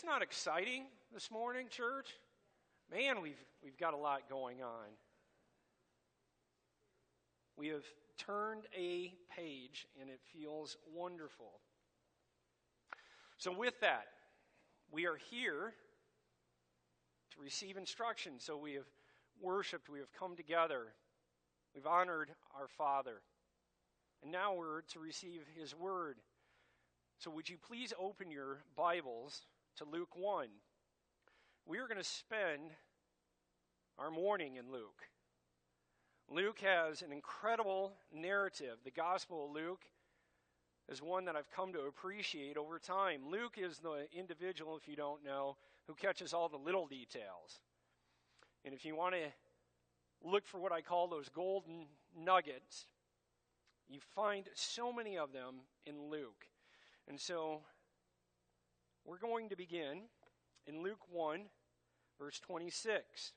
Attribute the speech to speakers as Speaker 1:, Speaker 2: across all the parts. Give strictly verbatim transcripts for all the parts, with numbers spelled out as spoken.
Speaker 1: this not exciting this morning, church? Man, we've we've got a lot going on. We have turned a page, and it feels wonderful. So with that, we are here to receive instruction. So we have worshiped, we have come together, we've honored our Father. And now we're to receive His Word. So would you please open your Bibles to Luke one. We are going to spend our morning in Luke. Luke has an incredible narrative. The Gospel of Luke is one that I've come to appreciate over time. Luke is the individual, if you don't know, who catches all the little details. And if you want to look for what I call those golden nuggets, you find so many of them in Luke. And so we're going to begin in Luke one, verse twenty-six.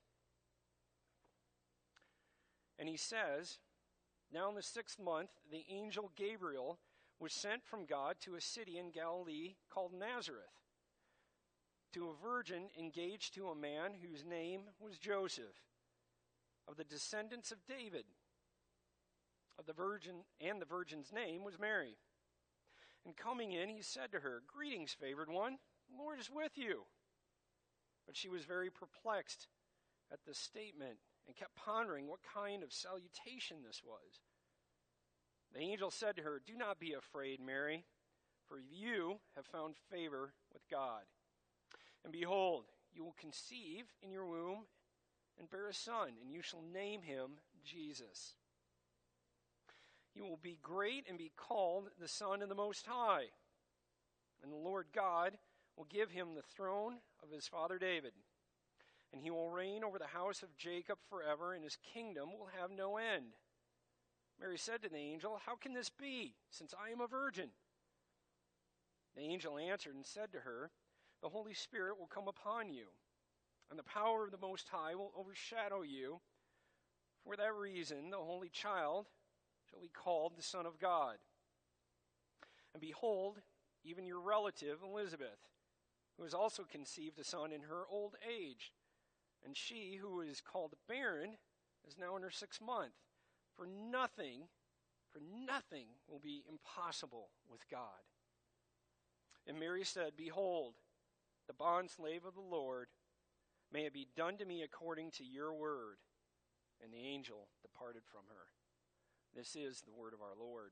Speaker 1: And he says, "Now in the sixth month, the angel Gabriel was sent from God to a city in Galilee called Nazareth, to a virgin engaged to a man whose name was Joseph, of the descendants of David. Of the virgin, and the virgin's name was Mary. And coming in, he said to her, 'Greetings, favored one, the Lord is with you.' But she was very perplexed at this statement and kept pondering what kind of salutation this was. The angel said to her, 'Do not be afraid, Mary, for you have found favor with God. And behold, you will conceive in your womb and bear a son, and you shall name him Jesus. He will be great and be called the Son of the Most High. And the Lord God will give him the throne of his father David. And he will reign over the house of Jacob forever, and his kingdom will have no end.' Mary said to the angel, 'How can this be, since I am a virgin?' The angel answered and said to her, 'The Holy Spirit will come upon you, and the power of the Most High will overshadow you. For that reason, the Holy Child shall be called the Son of God. And behold, even your relative Elizabeth, who has also conceived a son in her old age, and she who is called barren is now in her sixth month. For nothing, for nothing will be impossible with God.' And Mary said, 'Behold, the bondslave of the Lord, may it be done to me according to your word.' And the angel departed from her." This is the word of our Lord.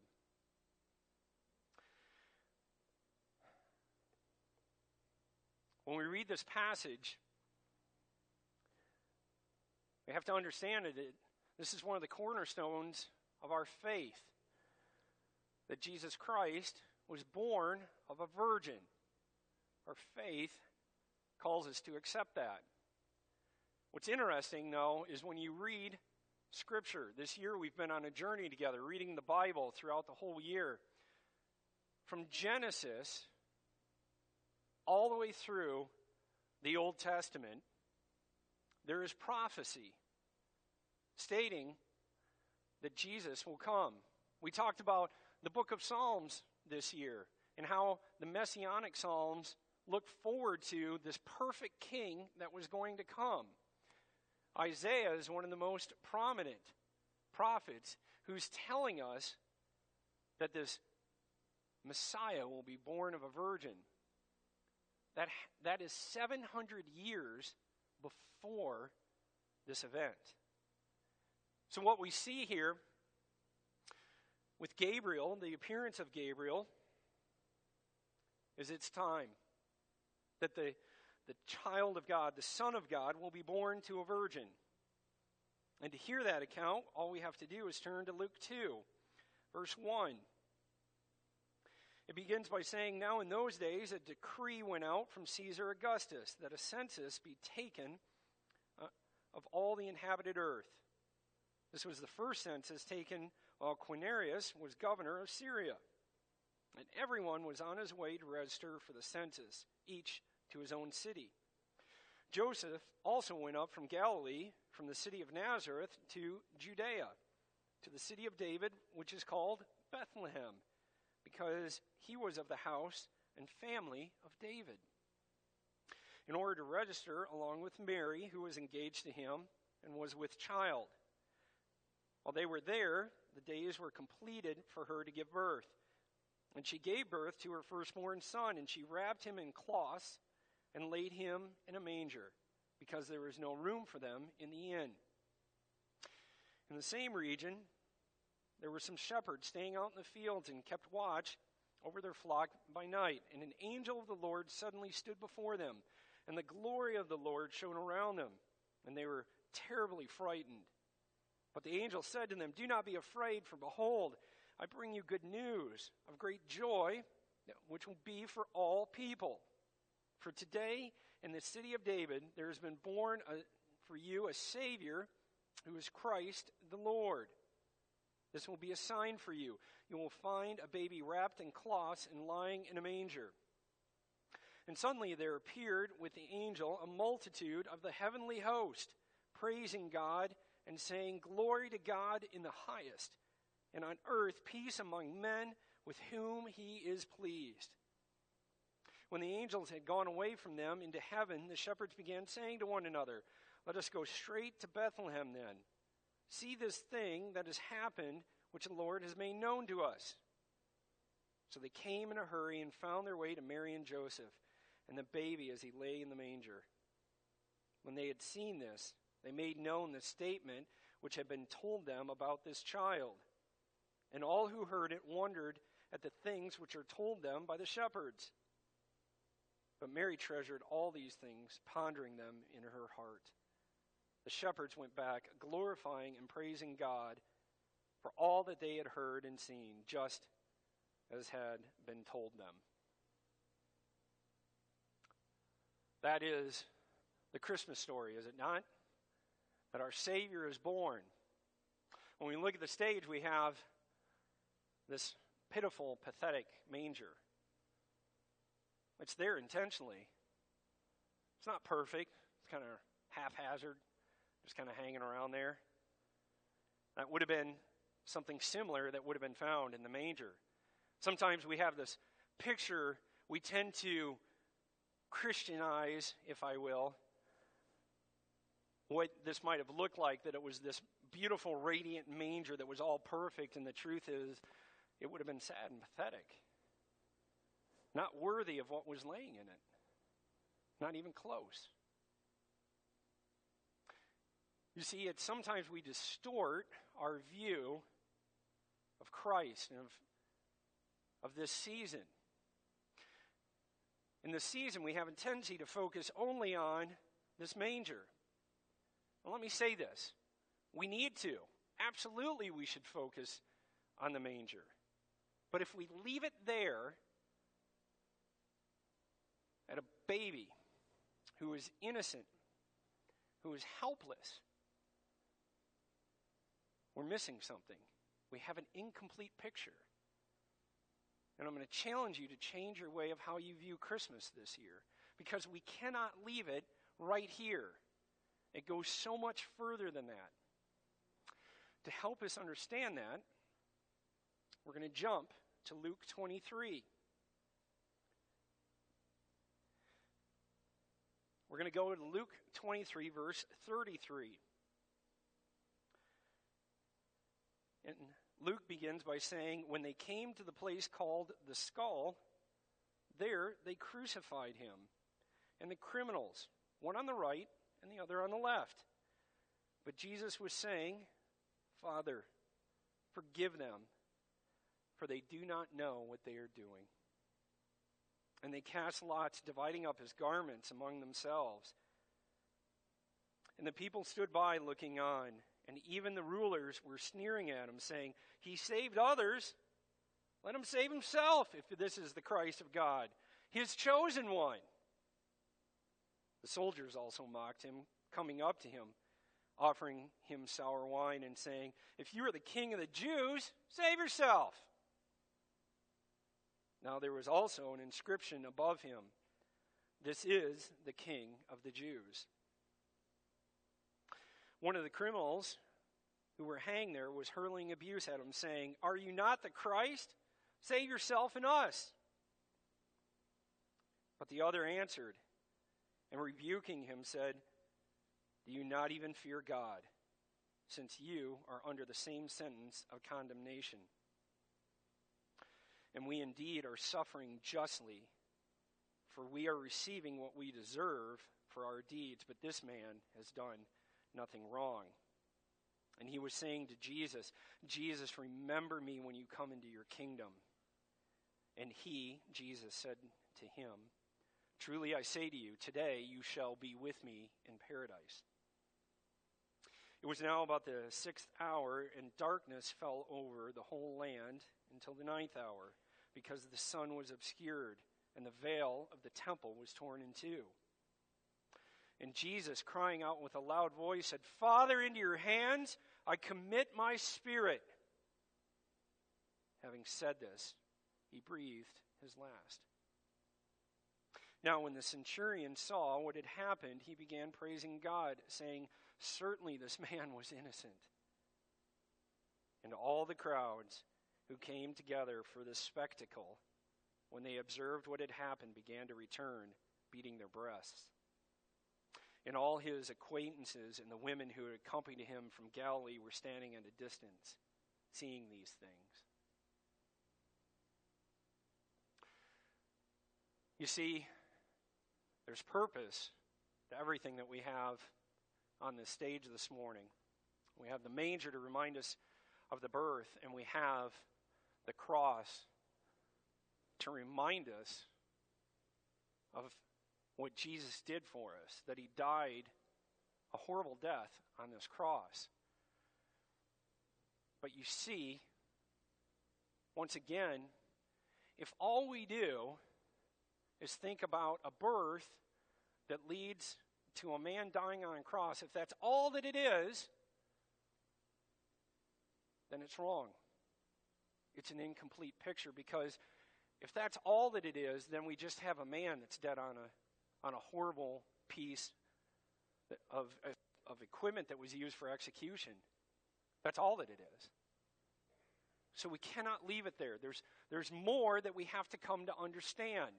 Speaker 1: When we read this passage, we have to understand that this is one of the cornerstones of our faith, that Jesus Christ was born of a virgin. Our faith calls us to accept that. What's interesting, though, is when you read Scripture. This year we've been on a journey together, reading the Bible throughout the whole year. From Genesis all the way through the Old Testament, there is prophecy stating that Jesus will come. We talked about the book of Psalms this year and how the Messianic Psalms look forward to this perfect king that was going to come. Isaiah is one of the most prominent prophets who's telling us that this Messiah will be born of a virgin. That, that is seven hundred years before this event. So what we see here with Gabriel, the appearance of Gabriel, is it's time that the The child of God, the Son of God, will be born to a virgin. And to hear that account, all we have to do is turn to Luke two, verse one. It begins by saying, "Now in those days a decree went out from Caesar Augustus that a census be taken uh, of all the inhabited earth. This was the first census taken while Quirinius was governor of Syria. And everyone was on his way to register for the census, each to his own city. Joseph also went up from Galilee, from the city of Nazareth to Judea, to the city of David, which is called Bethlehem, because he was of the house and family of David. in order to register along with Mary, who was engaged to him and was with child. While they were there, the days were completed for her to give birth. And she gave birth to her firstborn son, and she wrapped him in cloths and laid him in a manger, because there was no room for them in the inn. In the same region, there were some shepherds staying out in the fields and kept watch over their flock by night. And an angel of the Lord suddenly stood before them, and the glory of the Lord shone around them, and they were terribly frightened. But the angel said to them, "Do not be afraid, for behold, I bring you good news of great joy, which will be for all people. For today, in the city of David, there has been born a, for you a Savior, who is Christ the Lord. This will be a sign for you. You will find a baby wrapped in cloths and lying in a manger." And suddenly there appeared with the angel a multitude of the heavenly host, praising God and saying, "Glory to God in the highest, and on earth peace among men with whom he is pleased." When the angels had gone away from them into heaven, the shepherds began saying to one another, "Let us go straight to Bethlehem then. See this thing that has happened, which the Lord has made known to us." So they came in a hurry and found their way to Mary and Joseph, and the baby as he lay in the manger. When they had seen this, they made known the statement which had been told them about this child. And all who heard it wondered at the things which are told them by the shepherds. But Mary treasured all these things, pondering them in her heart. The shepherds went back, glorifying and praising God for all that they had heard and seen, just as had been told them. That is the Christmas story, is it not? That our Savior is born. When we look at the stage, we have this pitiful, pathetic manger. It's there intentionally. It's not perfect. It's kind of haphazard, just kind of hanging around there. That would have been something similar that would have been found in the manger. Sometimes we have this picture, we tend to Christianize, if I will, what this might have looked like, that it was this beautiful, radiant manger that was all perfect, and the truth is, it would have been sad and pathetic. Not worthy of what was laying in it. Not even close. You see, it's sometimes we distort our view of Christ and of, of this season. In this season, we have a tendency to focus only on this manger. And let me say this. We need to. Absolutely, we should focus on the manger. But if we leave it there, at a baby who is innocent, who is helpless, we're missing something. We have an incomplete picture. And I'm going to challenge you to change your way of how you view Christmas this year, because we cannot leave it right here. It goes so much further than that. To help us understand that, we're going to jump to Luke twenty-three. We're going to go to Luke twenty-three, verse thirty-three. And Luke begins by saying, "When they came to the place called the Skull, there they crucified him, and the criminals, one on the right and the other on the left. But Jesus was saying, 'Father, forgive them, for they do not know what they are doing.' And they cast lots, dividing up his garments among themselves. And the people stood by looking on, and even the rulers were sneering at him, saying, 'He saved others. Let him save himself, if this is the Christ of God, his chosen one.' The soldiers also mocked him, coming up to him, offering him sour wine, and saying, 'If you are the king of the Jews, save yourself.' Now there was also an inscription above him, 'This is the King of the Jews.' One of the criminals who were hanged there was hurling abuse at him, saying, 'Are you not the Christ? Save yourself and us.' But the other answered, and rebuking him said, "Do you not even fear God, since you are under the same sentence of condemnation? And we indeed are suffering justly, for we are receiving what we deserve for our deeds, but this man has done nothing wrong." And he was saying to Jesus, "Jesus, remember me when you come into your kingdom." And he, Jesus, said to him, "Truly I say to you, today you shall be with me in paradise." It was now about the sixth hour, and darkness fell over the whole land until the ninth hour, because the sun was obscured, and the veil of the temple was torn in two. And Jesus, crying out with a loud voice, said, "Father, into your hands I commit my spirit." Having said this, he breathed his last. Now when the centurion saw what had happened, he began praising God, saying, "Certainly this man was innocent." And all the crowds who came together for this spectacle, when they observed what had happened, began to return, beating their breasts. And all his acquaintances and the women who had accompanied him from Galilee were standing at a distance, seeing these things. You see, there's purpose to everything that we have on this stage this morning. We have the manger to remind us of the birth, and we have the cross to remind us of what Jesus did for us, that he died a horrible death on this cross. But you see, once again, if all we do is think about a birth that leads to a man dying on a cross, if that's all that it is, then it's wrong. It's an incomplete picture, because if that's all that it is, then we just have a man that's dead on a on a horrible piece of, of equipment that was used for execution. That's all that it is. So we cannot leave it there. There's, there's more that we have to come to understand.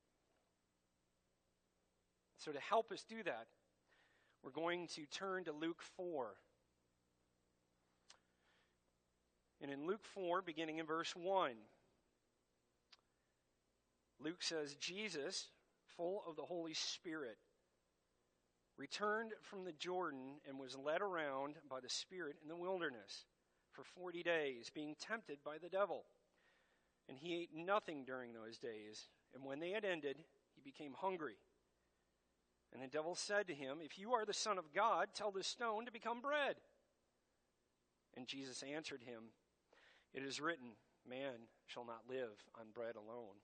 Speaker 1: So to help us do that, we're going to turn to Luke four. And in Luke four, beginning in verse one, Luke says, "Jesus, full of the Holy Spirit, returned from the Jordan and was led around by the Spirit in the wilderness for forty days, being tempted by the devil. And he ate nothing during those days. And when they had ended, he became hungry. And the devil said to him, 'If you are the Son of God, tell this stone to become bread.' And Jesus answered him, 'It is written, man shall not live on bread alone.'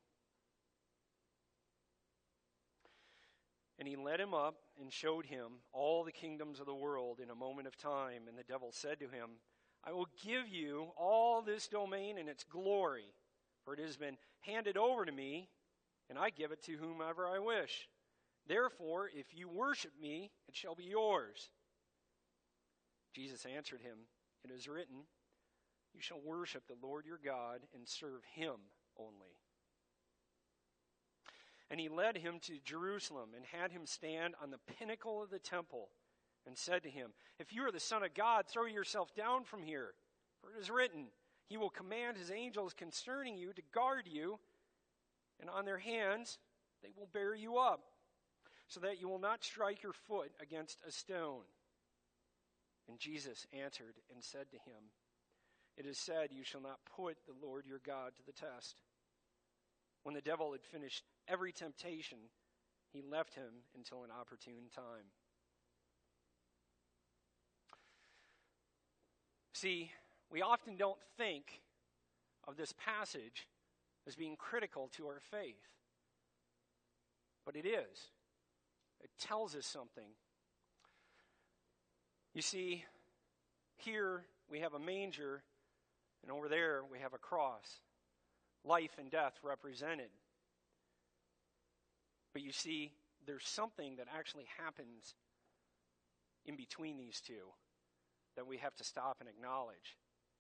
Speaker 1: And he led him up and showed him all the kingdoms of the world in a moment of time. And the devil said to him, 'I will give you all this domain and its glory, for it has been handed over to me, and I give it to whomever I wish. Therefore, if you worship me, it shall be yours.' Jesus answered him, 'It is written, you shall worship the Lord your God and serve him only.' And he led him to Jerusalem and had him stand on the pinnacle of the temple and said to him, 'If you are the Son of God, throw yourself down from here. For it is written, he will command his angels concerning you to guard you, and on their hands they will bear you up, so that you will not strike your foot against a stone.' And Jesus answered and said to him, 'It is said, you shall not put the Lord your God to the test.' When the devil had finished every temptation, he left him until an opportune time." See, we often don't think of this passage as being critical to our faith. But it is. It tells us something. You see, here we have a manger, and over there we have a cross. Life and death represented. But you see, there's something that actually happens in between these two that we have to stop and acknowledge.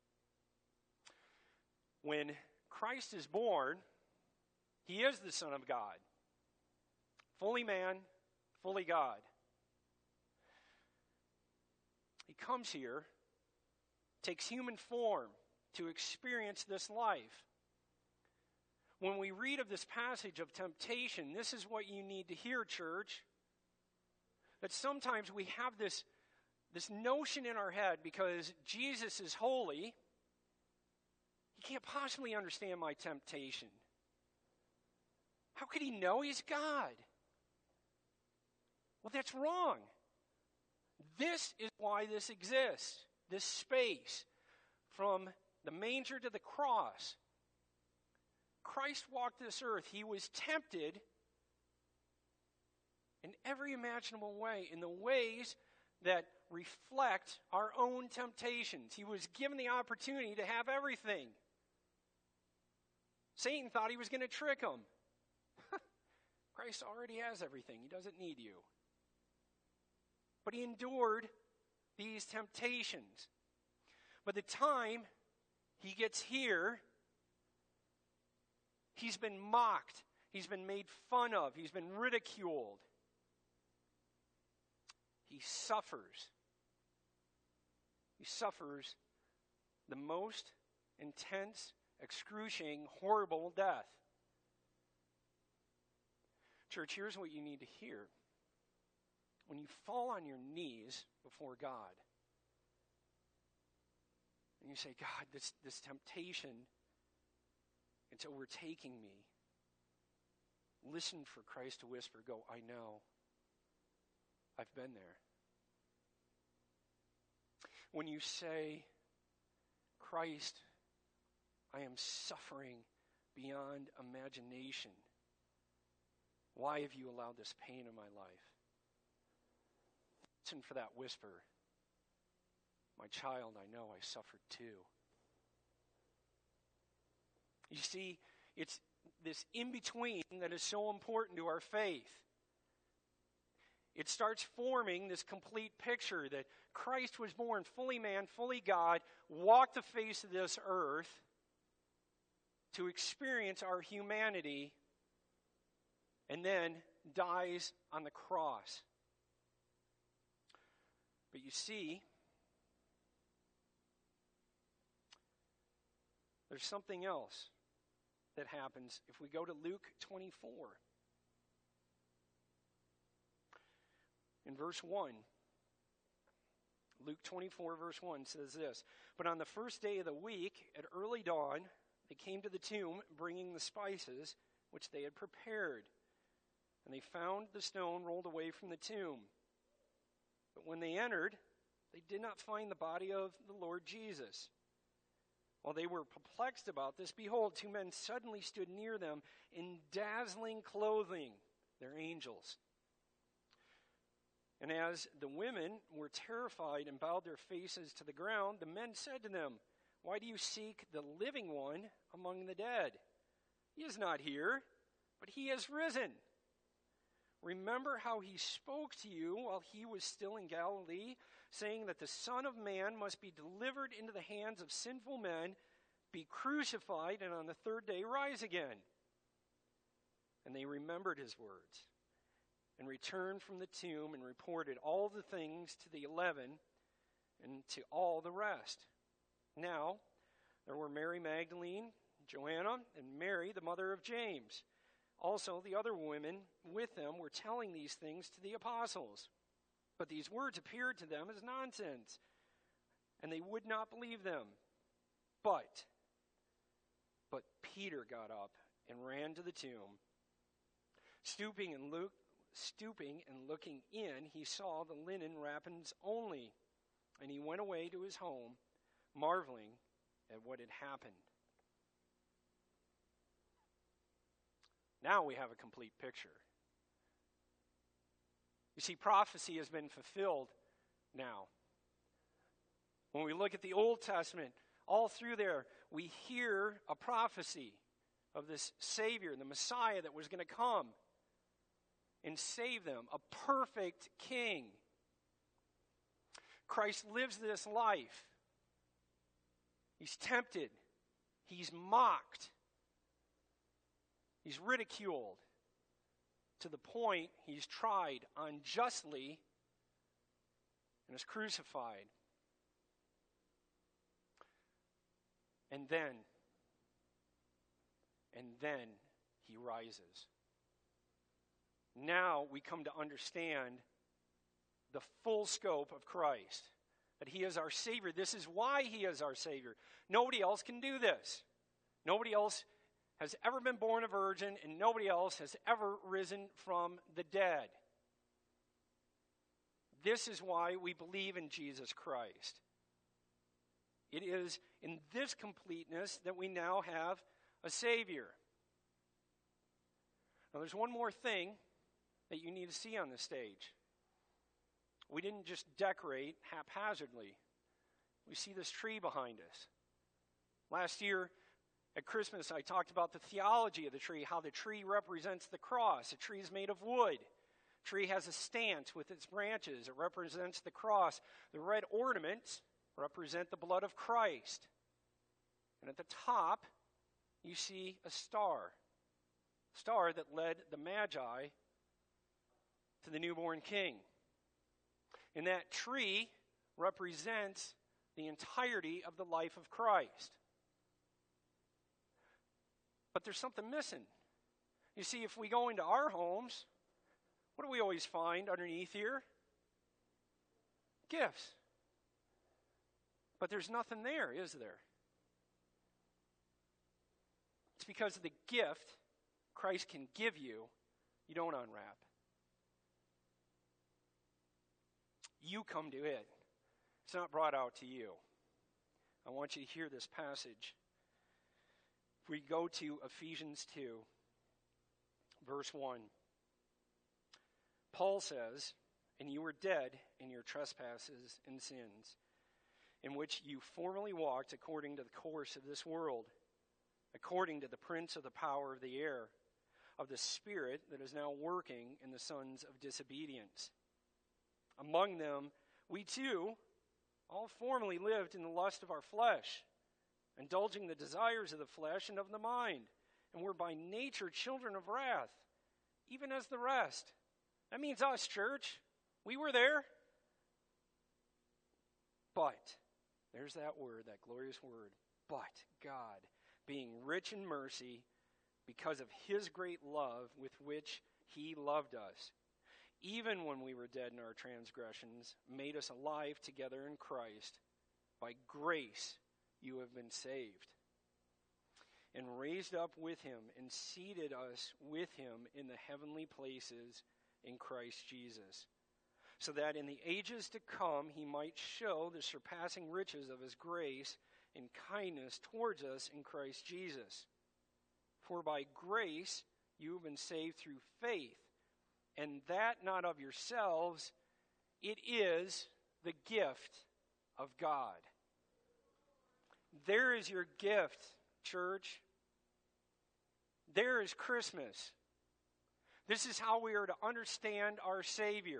Speaker 1: When Christ is born, he is the Son of God. Fully man, fully God. He comes here, takes human form to experience this life. When we read of this passage of temptation, this is what you need to hear, church. That sometimes we have this, this notion in our head, because Jesus is holy, he can't possibly understand my temptation. How could he know he's God? Well, that's wrong. This is why this exists, this space from the manger to the cross. Christ walked this earth. He was tempted in every imaginable way, in the ways that reflect our own temptations. He was given the opportunity to have everything. Satan thought he was going to trick him. Christ already has everything. He doesn't need you. But he endured these temptations. By the time he gets here, he's been mocked. He's been made fun of. He's been ridiculed. He suffers. He suffers the most intense, excruciating, horrible death. Church, here's what you need to hear. When you fall on your knees before God, and you say, God, this, this temptation, it's overtaking me. Listen for Christ to whisper, go, I know. I've been there. When you say, Christ, I am suffering beyond imagination. Why have you allowed this pain in my life? Listen for that whisper. My child, I know I suffered too. You see, it's this in-between that is so important to our faith. It starts forming this complete picture that Christ was born fully man, fully God, walked the face of this earth to experience our humanity, and then dies on the cross. But you see, there's something else that happens if we go to Luke twenty-four. In verse one, Luke twenty-four, verse one says this, but on the first day of the week, at early dawn, they came to the tomb, bringing the spices which they had prepared. And they found the stone rolled away from the tomb. But when they entered, they did not find the body of the Lord Jesus. While they were perplexed about this, behold, two men suddenly stood near them in dazzling clothing. They're angels. And as the women were terrified and bowed their faces to the ground, the men said to them, why do you seek the living one among the dead? He is not here, but he has risen. Remember how he spoke to you while he was still in Galilee, saying that the Son of Man must be delivered into the hands of sinful men, be crucified, and on the third day rise again. And they remembered his words, and returned from the tomb and reported all the things to the eleven and to all the rest. Now, there were Mary Magdalene, Joanna, and Mary, the mother of James. Also, the other women with them were telling these things to the apostles. But these words appeared to them as nonsense, and they would not believe them. But, but Peter got up and ran to the tomb. Stooping and, look, stooping and looking in, he saw the linen wrappings only, and he went away to his home, marveling at what had happened. Now we have a complete picture. You see, prophecy has been fulfilled now. When we look at the Old Testament, all through there, we hear a prophecy of this Savior, the Messiah that was going to come and save them, a perfect king. Christ lives this life. He's tempted. He's mocked. He's ridiculed. to the point he's tried unjustly and is crucified. And then, and then he rises. Now we come to understand the full scope of Christ, that he is our Savior. This is why he is our Savior. Nobody else can do this. Nobody else has ever been born a virgin, and nobody else has ever risen from the dead. This is why we believe in Jesus Christ. It is in this completeness that we now have a Savior. Now there's one more thing that you need to see on the stage. We didn't just decorate haphazardly. We see this tree behind us. Last year at Christmas, I talked about the theology of the tree, how the tree represents the cross. A tree is made of wood. A tree has a stance with its branches. It represents the cross. The red ornaments represent the blood of Christ. And at the top, you see a star. A star that led the Magi to the newborn king. And that tree represents the entirety of the life of Christ. But there's something missing. You see, if we go into our homes, what do we always find underneath here? Gifts. But there's nothing there, is there? It's because of the gift Christ can give you, you don't unwrap. You come to it. It's not brought out to you. I want you to hear this passage. If we go to Ephesians two, verse one, Paul says, "And you were dead in your trespasses and sins, in which you formerly walked according to the course of this world, according to the prince of the power of the air, of the spirit that is now working in the sons of disobedience. Among them, we too all formerly lived in the lust of our flesh, indulging the desires of the flesh and of the mind, and were by nature children of wrath, even as the rest." That means us, church. We were there. But, there's that word, that glorious word, but God, being rich in mercy, because of his great love with which he loved us, even when we were dead in our transgressions, made us alive together in Christ. By grace you have been saved, and raised up with him, and seated us with him in the heavenly places in Christ Jesus, so that in the ages to come he might show the surpassing riches of his grace and kindness towards us in Christ Jesus. For by grace you have been saved through faith, and that not of yourselves, it is the gift of God. There is your gift, church. There is Christmas. This is how we are to understand our Savior.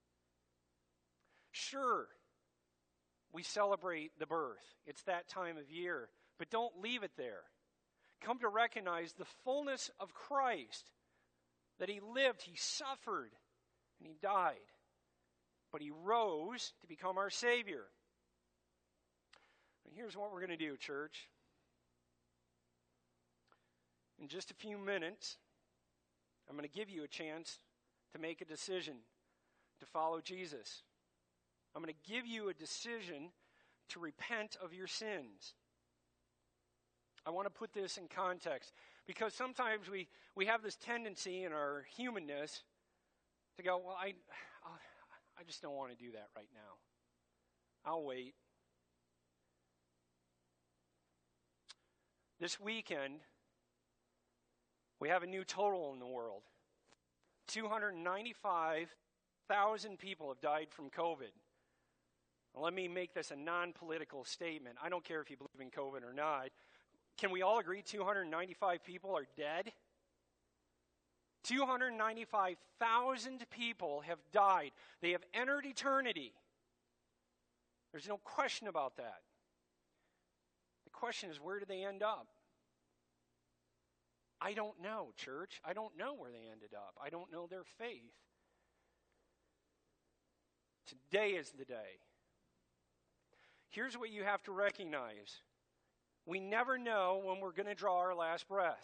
Speaker 1: Sure, we celebrate the birth. It's that time of year. But don't leave it there. Come to recognize the fullness of Christ, that he lived, he suffered, and he died. But he rose to become our Savior. And here's what we're going to do, church. In just a few minutes, I'm going to give you a chance to make a decision to follow Jesus. I'm going to give you a decision to repent of your sins. I want to put this in context, because sometimes we, we have this tendency in our humanness to go, well, I, I just don't want to do that right now. I'll wait. This weekend, we have a new total in the world. two hundred ninety-five thousand people have died from COVID. Now, let me make this a non-political statement. I don't care if you believe in COVID or not. Can we all agree two hundred ninety-five people are dead? two hundred ninety-five thousand people have died. They have entered eternity. There's no question about that. The question is, where do they end up? I don't know, church. I don't know where they ended up. I don't know their faith. Today is the day. Here's what you have to recognize. We never know when we're going to draw our last breath.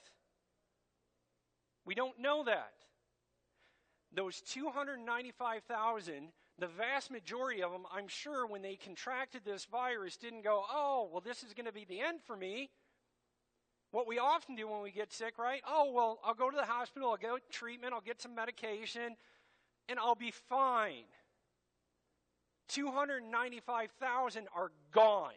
Speaker 1: We don't know that. Those two hundred ninety-five thousand, the vast majority of them, I'm sure when they contracted this virus, didn't go, oh, well, this is going to be the end for me. What we often do when we get sick, right? Oh, well, I'll go to the hospital, I'll get treatment, I'll get some medication, and I'll be fine. two hundred ninety-five thousand are gone.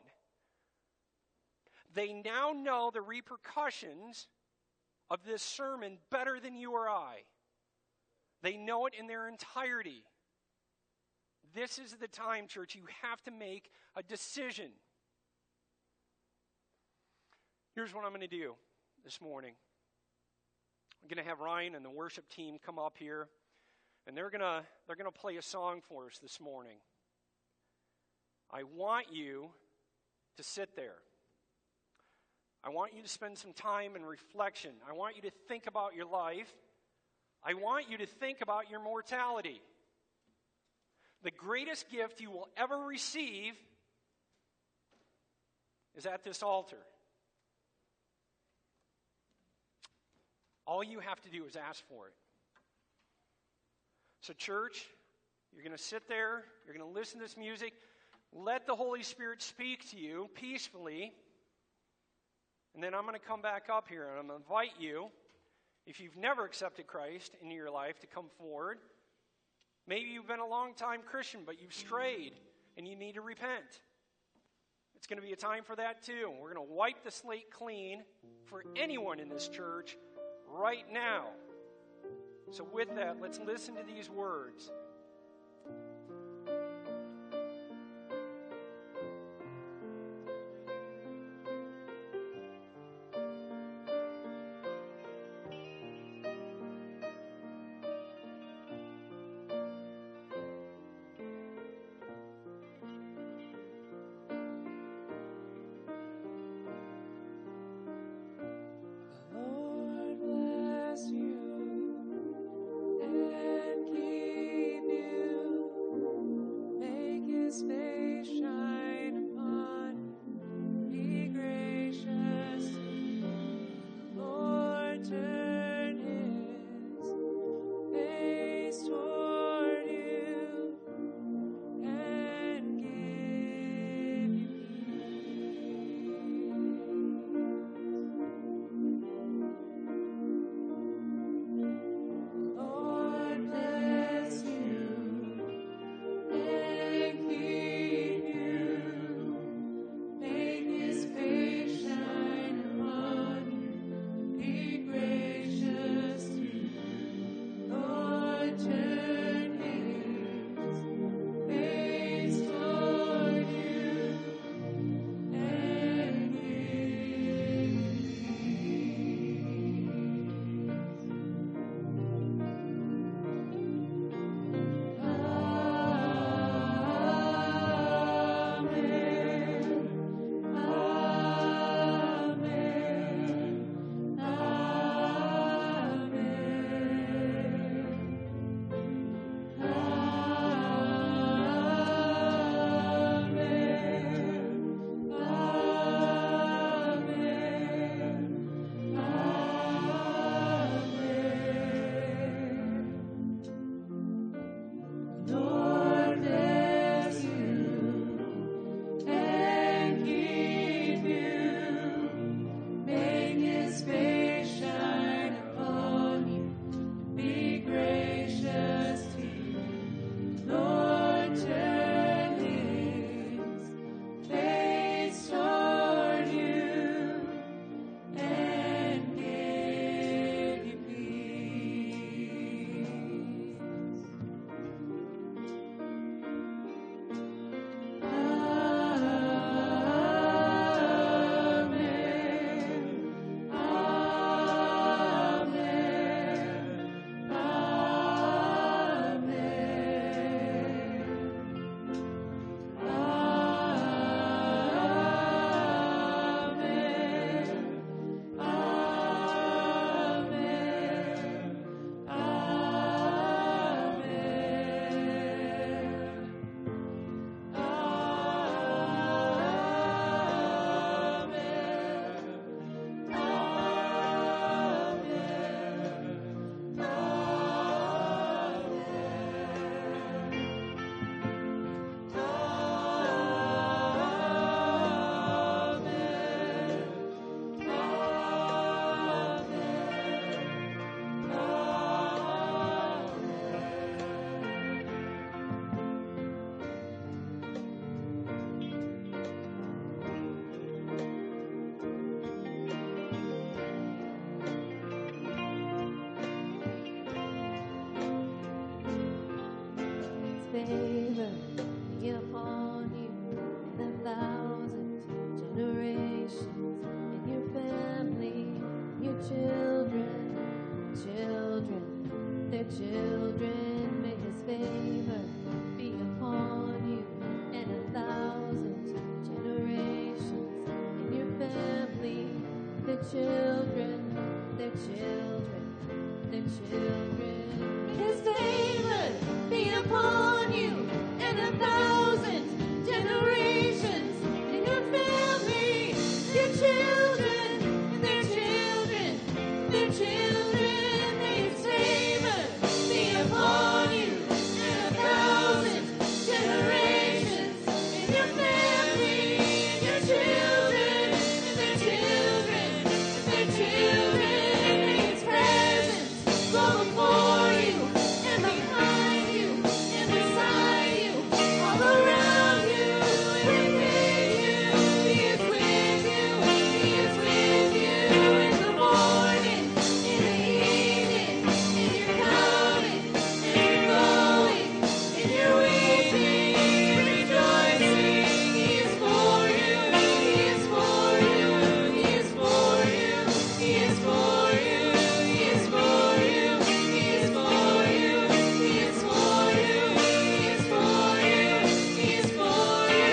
Speaker 1: They now know the repercussions of this sermon better than you or I. They know it in their entirety. This is the time, church, you have to make a decision. Here's what I'm going to do this morning. I'm going to have Ryan and the worship team come up here, and they're going to they're going to play a song for us this morning. I want you to sit there. I want you to spend some time in reflection. I want you to think about your life. I want you to think about your mortality. The greatest gift you will ever receive is at this altar. All you have to do is ask for it. So, church, you're going to sit there, you're going to listen to this music. Let the Holy Spirit speak to you peacefully. And then I'm going to come back up here and I'm going to invite you, if you've never accepted Christ into your life, to come forward. Maybe you've been a long-time Christian, but you've strayed and you need to repent. It's going to be a time for that too. We're going to wipe the slate clean for anyone in this church right now. So with that, let's listen to these words.
Speaker 2: Lord bless you and keep favor be upon you and a thousand generations, and your family, your children, children, their children. May his favor be upon you and a thousand generations, and your family, their children, their children, their children. May his favor be upon you and a thousand generations, and your family, your children, their children, their children. May his favor be upon you and a thousand generations, and your family, your children, their children, their children. May his presence go before you and behind you and beside you, all around you and within you. He is with you, he is with you in the morning, in the evening, in your coming, in your going, in your weeping, rejoicing. He is for you, he is for you, he is for you, he is for you, he is for you, he is for you, he is for you, he is for you, he is for you.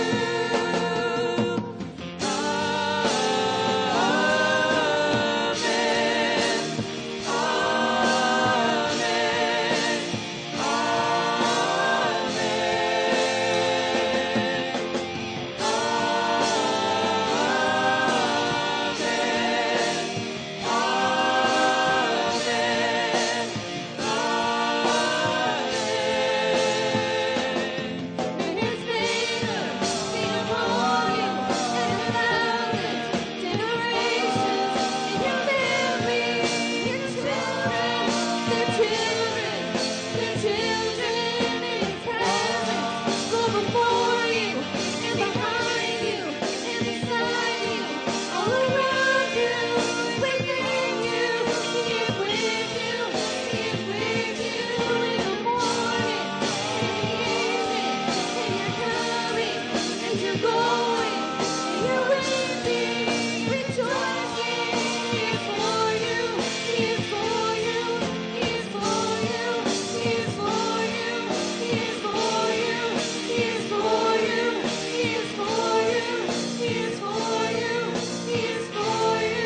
Speaker 2: May his favor be upon you and a thousand generations, and your family, your children, their children, their children. May his presence go before you and behind you and beside you, all around you, within you. He is with you, he is with you in the morning, in the evening, and you're coming, and you're going, and you're weeping, rejoicing. He is for you, he is for you, he is for you, he is for you, he is for you, he is for you, he is for you, he is for you, he is for you.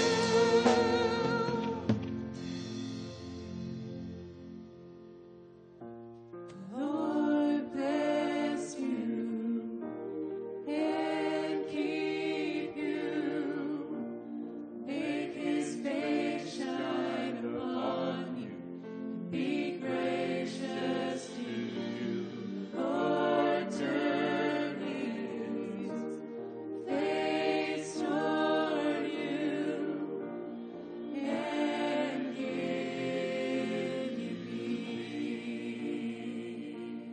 Speaker 2: Lord bless you and keep you. Make his face shine upon you. Be gracious to you. Lord turn his face toward you and give you peace.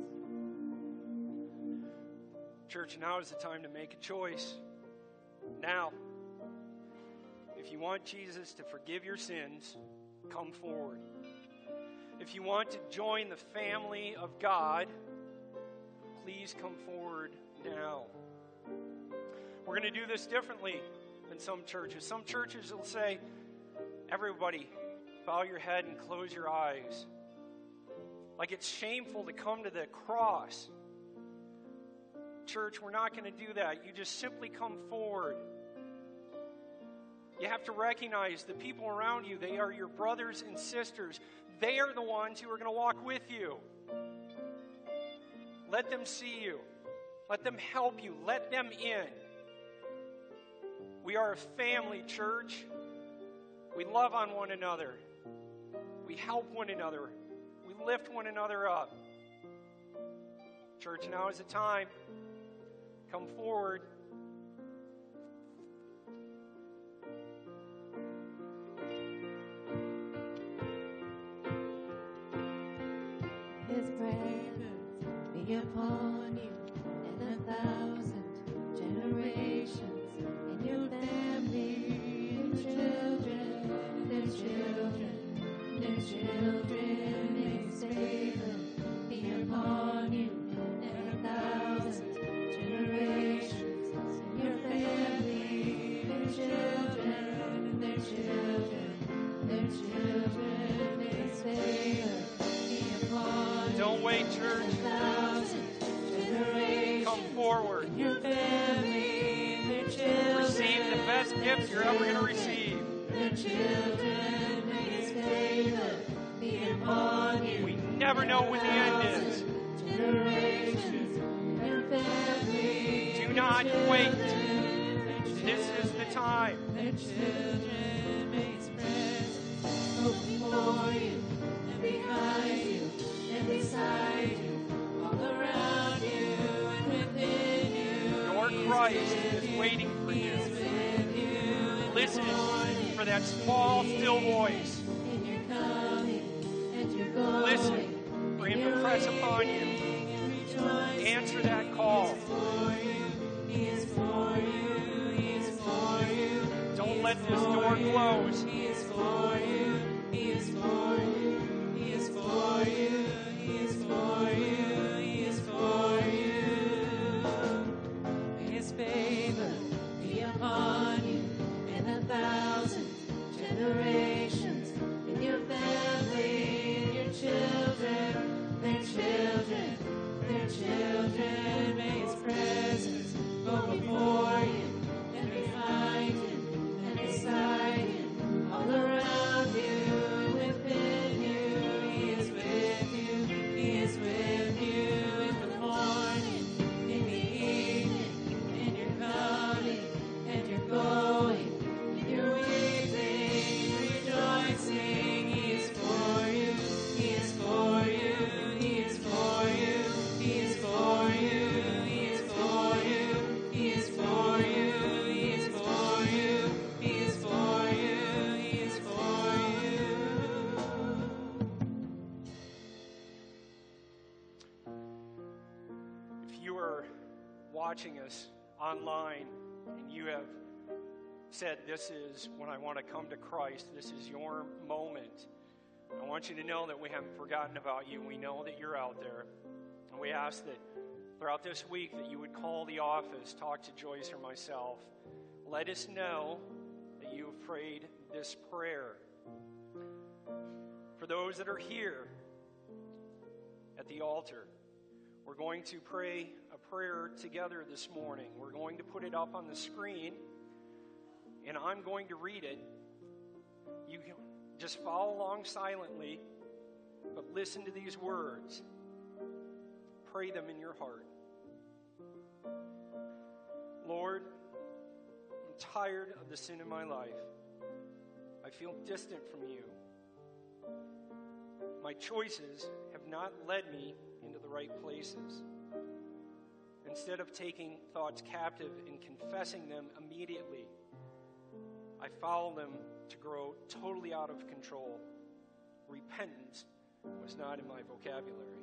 Speaker 1: Church, now is the time to make a choice. Now, if you want Jesus to forgive your sins, come forward. If you want to join the family of God, please come forward now. We're going to do this differently than some churches. Some churches will say, everybody, bow your head and close your eyes. Like it's shameful to come to the cross. Church, we're not going to do that. You just simply come forward. You have to recognize the people around you, they are your brothers and sisters. They are the ones who are going to walk with you. Let them see you. Let them help you. Let them in. We are a family, church. We love on one another. We help one another. We lift one another up. Church, now is the time. Come forward.
Speaker 2: His presence be upon you and a thousand generations, and your family, your children, their children, their children. May his favor be upon
Speaker 1: forward.
Speaker 2: Your family, their children.
Speaker 1: Receive the best gifts you're ever going to receive.
Speaker 2: Their children, may His favor be upon you.
Speaker 1: We never know when the end is.
Speaker 2: Generations, your family.
Speaker 1: Do not wait. This is the time.
Speaker 2: Their children, may His presence go before you and behind you and beside you, all around you and within you.
Speaker 1: Your Christ is waiting for you. Listen for that small, still voice. Listen for Him to press upon you. Answer that call. Don't let this door close.
Speaker 2: He is for you. He is for you. He is for you. He is for you. He is for you. May His favor be upon you and a thousand generations in your family, in your children, their children, their children. May His presence go before you and behind you and beside you, all around you, within you. He is with you. He is with you in the morning, in the evening, in your coming and your going, in your weeping, rejoicing. He is for you. He is for you. He is for you. He is for you. He is for you. He is for you. He is for you. He is for you. He is for you.
Speaker 1: If you are watching us online and you have said, this is when I want to come to Christ, this is your moment, I want you to know that we haven't forgotten about you. We know that you're out there. And we ask that throughout this week that you would call the office, talk to Joyce or myself. Let us know that you have prayed this prayer. For those that are here at the altar, we're going to pray a prayer together this morning. We're going to put it up on the screen, and I'm going to read it. You can just follow along silently, but listen to these words. Pray them in your heart. Lord, I'm tired of the sin in my life. I feel distant from you. My choices have not led me into the right places. Instead of taking thoughts captive and confessing them immediately, I follow them to grow totally out of control. Repentance was not in my vocabulary.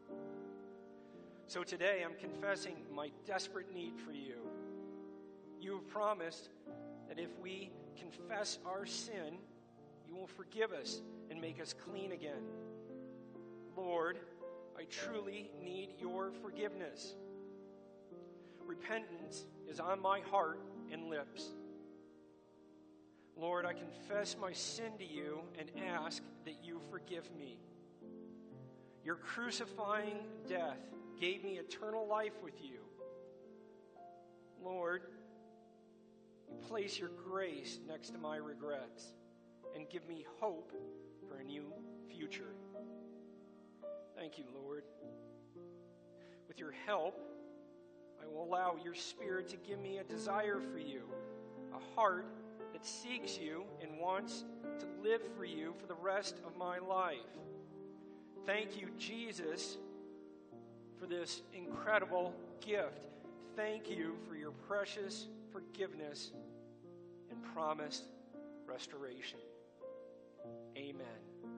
Speaker 1: So today I'm confessing my desperate need for you. You have promised that if we confess our sin, you will forgive us and make us clean again. Lord, I truly need your forgiveness. Repentance is on my heart and lips. Lord, I confess my sin to you and ask that you forgive me. Your crucifying death gave me eternal life with you. Lord, you place your grace next to my regrets and give me hope for a new future. Thank you, Lord. With your help, I will allow your Spirit to give me a desire for you, a heart that seeks you and wants to live for you for the rest of my life. Thank you, Jesus, for this incredible gift. Thank you for your precious forgiveness and promised restoration. Amen.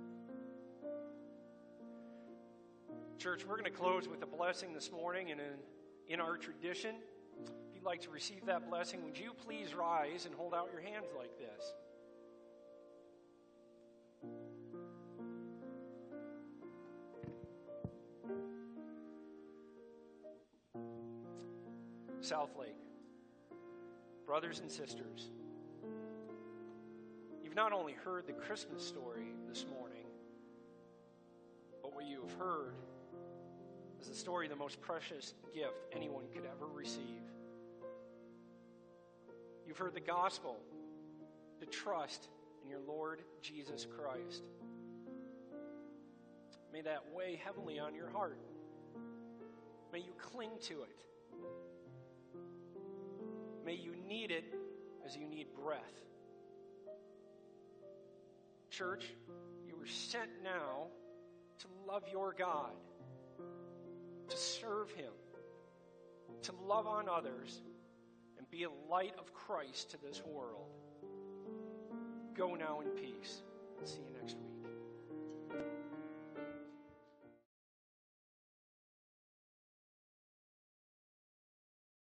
Speaker 1: Church, we're going to close with a blessing this morning, and in, in our tradition, if you'd like to receive that blessing, would you please rise and hold out your hands like this? Southlake, brothers and sisters, you've not only heard the Christmas story this morning, but what you have heard is is the story of the most precious gift anyone could ever receive. You've heard the gospel to trust in your Lord Jesus Christ. May that weigh heavily on your heart. May you cling to it. May you need it as you need breath. Church, you were sent now to love your God, to serve Him, to love on others, and be a light of Christ to this world. Go now in peace. See you next week.